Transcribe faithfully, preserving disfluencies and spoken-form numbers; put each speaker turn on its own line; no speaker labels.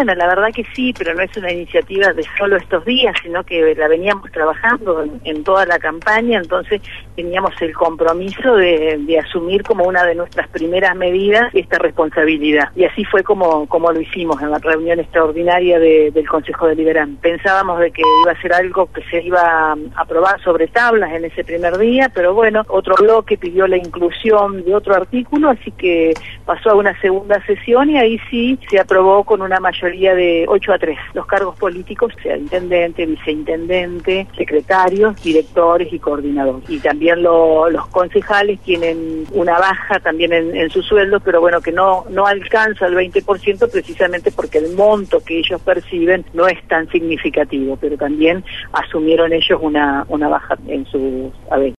Bueno, la verdad que sí, pero no es una iniciativa de solo estos días, sino que la veníamos trabajando en, en toda la campaña, entonces teníamos el compromiso de, de asumir como una de nuestras primeras medidas esta responsabilidad. Y así fue como, como lo hicimos en la reunión extraordinaria de, del Consejo Deliberante. Pensábamos de que iba a ser algo que se iba a aprobar sobre tablas en ese primer día, pero bueno, otro bloque pidió la inclusión de otro artículo, así que pasó a una segunda sesión y ahí sí se aprobó con una mayoría de ocho a tres. Los cargos políticos, sea intendente, viceintendente, secretarios, directores y coordinadores. Y también lo, los concejales tienen una baja también en, en su sueldo, pero bueno, que no, no alcanza el veinte por ciento precisamente porque el monto que ellos perciben no es tan significativo, pero también asumieron ellos una, una baja en sus haberes.